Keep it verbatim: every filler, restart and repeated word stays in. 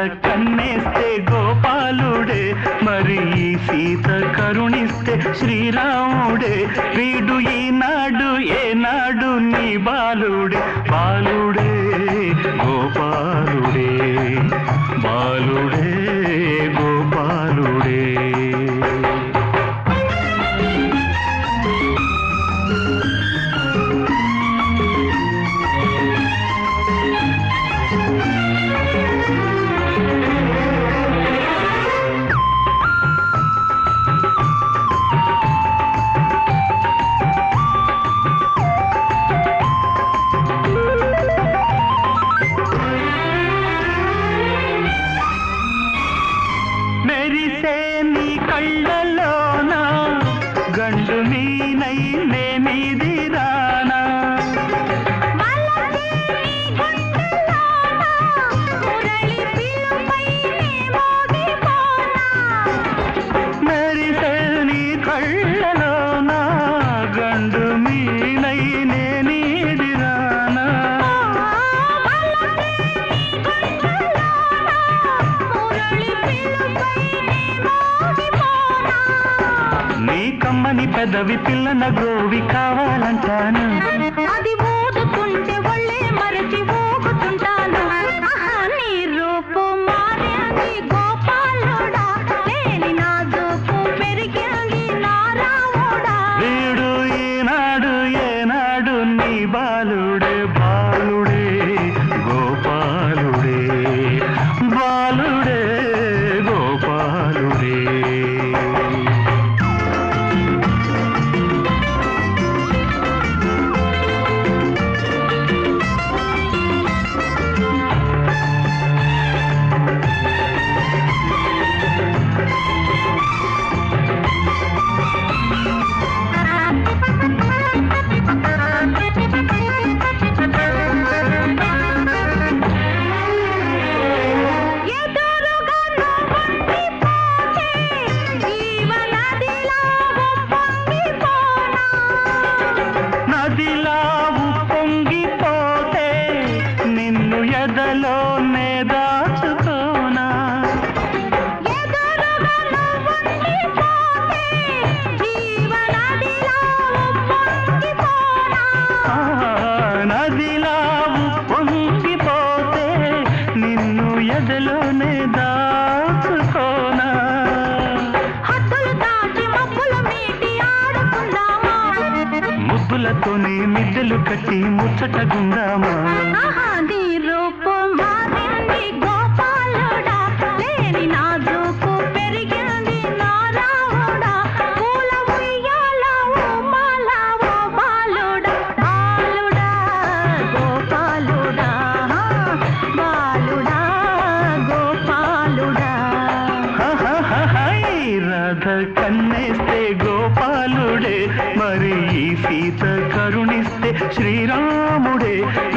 కన్నేస్తే గోపాలుడే, మరి ఈ సీత కరుణిస్తే శ్రీరాముడే. వీడు ఈనాడు ఏనాడు నీ బాలుడే, బాలుడే గోపాలుడే, బాలుడే గోపాలుడే. మెరిసే నీ కళ్ళలోన గండు మీనై నేనిది రానా, మెరిసే నీ కళ్ళలోన గండు మీనై నేనిది రానా. నీ కమ్మని పెదవి పిల్లన గోవి కావాలంటాను, అది ఊదుతుంటే ఒళ్ళే మరచి ఊగుతుంటాను. నీ రూపు మారింది గోపాలుడా, లేని నా దూపు పెరిగింది నా రాముడా. వీడు ఈనాడు ఏనాడు నీ బాలుడే, బాలుడే గోపాలుడే, బాలుడే గోపాలుడే. నదిలా ఉప్పొంగిపోతే నిన్ను ఎదలోనే దాచుకోనా, నదిలా ఉప్పొంగిపోతే నిన్ను ఎదలోనే దాచుకోనా. ముద్దులతోనే మిద్దెలు కట్టి ముచ్చటగుందామా. నీ రూపు మారింది గోపాలుడా, లేని నా దూపు పెరిగింది నా రాముడా. పూల ఉయ్యాల ఉమాల ఓ బాలుడా, బాలుడా గోపాలుడా, బాలుడా గోపాలుడా. రాధ కన్నేస్తే గోపాలుడే, మరి ఈ సీత కరుణిస్తే శ్రీరాముడే.